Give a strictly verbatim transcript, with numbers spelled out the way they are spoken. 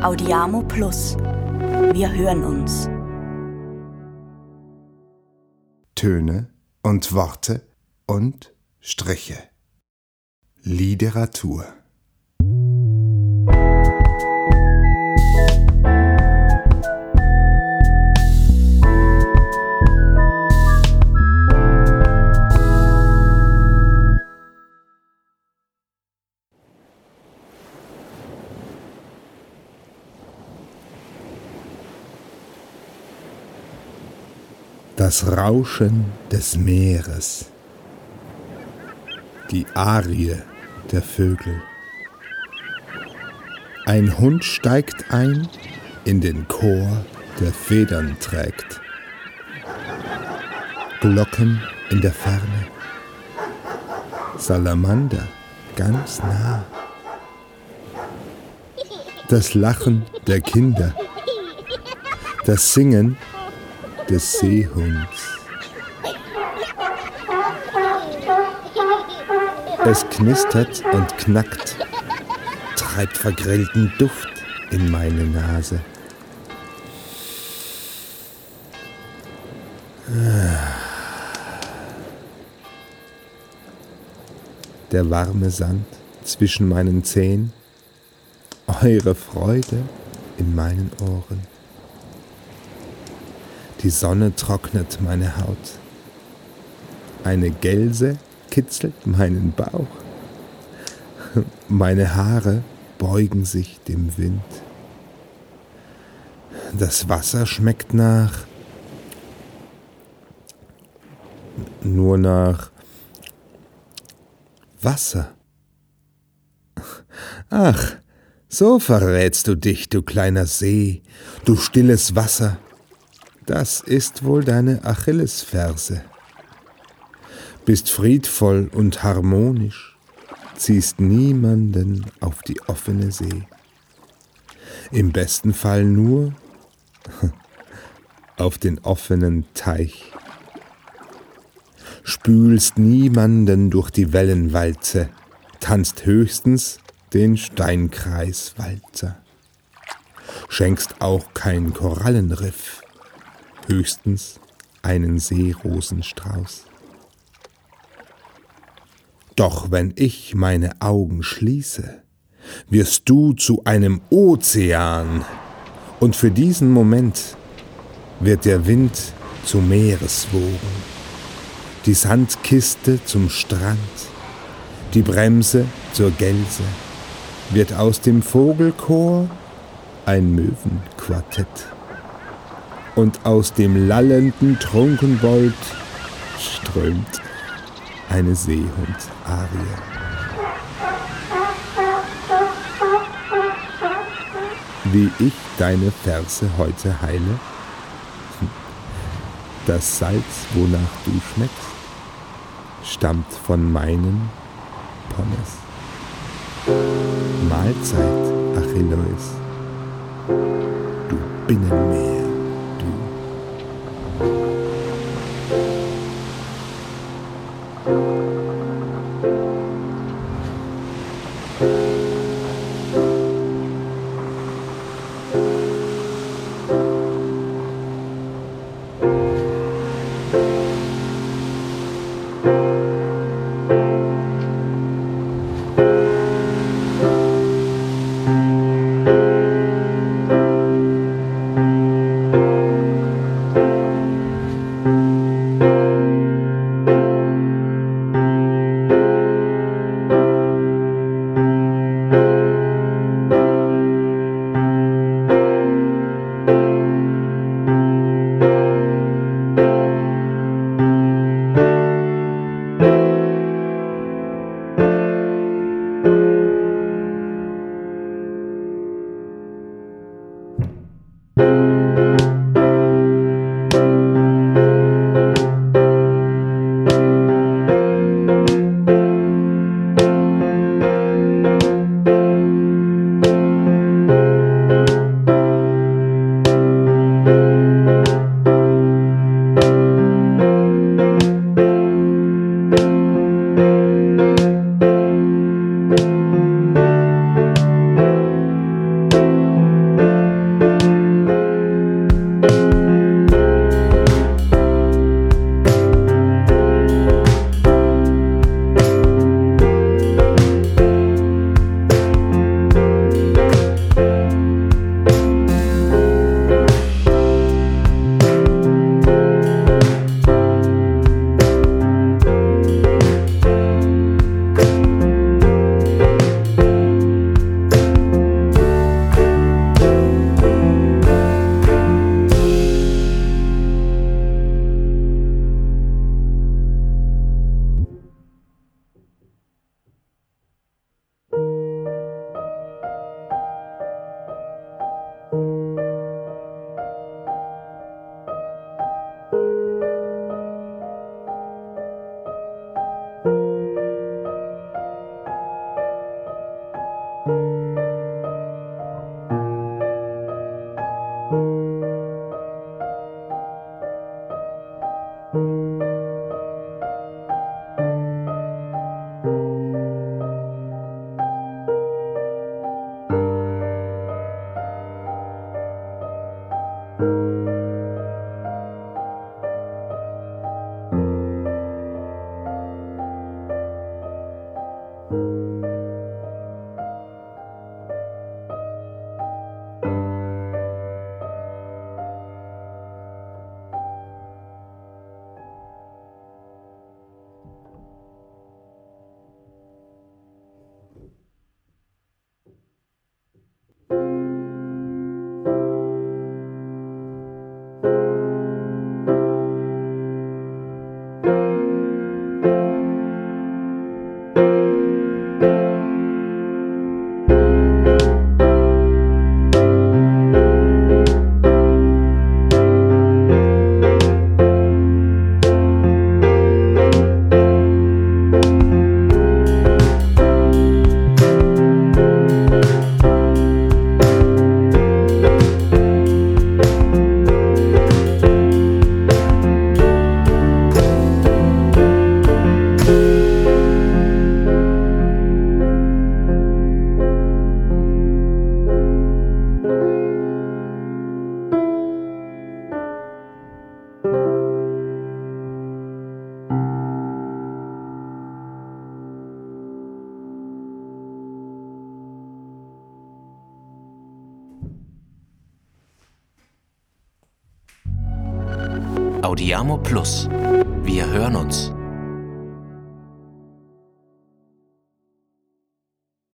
Audiamo Plus. Wir hören uns. Töne und Worte und Striche. Literatur. Das Rauschen des Meeres, die Arie der Vögel. Ein Hund steigt ein in den Chor, der Federn trägt. Glocken in der Ferne, Salamander ganz nah. Das Lachen der Kinder, das Singen des Seehunds. Es knistert und knackt, treibt vergrillten Duft in meine Nase. Der warme Sand zwischen meinen Zehen, eure Freude in meinen Ohren. Die Sonne trocknet meine Haut. Eine Gelse kitzelt meinen Bauch. Meine Haare beugen sich dem Wind. Das Wasser schmeckt nach... nur nach... Wasser. Ach, so verrätst du dich, du kleiner See, du stilles Wasser. Das ist wohl deine Achillesferse. Bist friedvoll und harmonisch, ziehst niemanden auf die offene See. Im besten Fall nur auf den offenen Teich. Spülst niemanden durch die Wellenwalze, tanzt höchstens den Steinkreiswalzer. Schenkst auch kein Korallenriff, höchstens einen Seerosenstrauß. Doch wenn ich meine Augen schließe, wirst du zu einem Ozean, und für diesen Moment wird der Wind zu Meereswogen, die Sandkiste zum Strand, die Bremse zur Gelse, wird aus dem Vogelchor ein Möwenquartett. Und aus dem lallenden Trunkenbold strömt eine Seehund-Arie. Wie ich deine Verse heute heile, das Salz, wonach du schmeckst, stammt von meinen Pommes. Mahlzeit, Achilleus, du Binnenmeer. Audiamo Plus. Wir hören uns.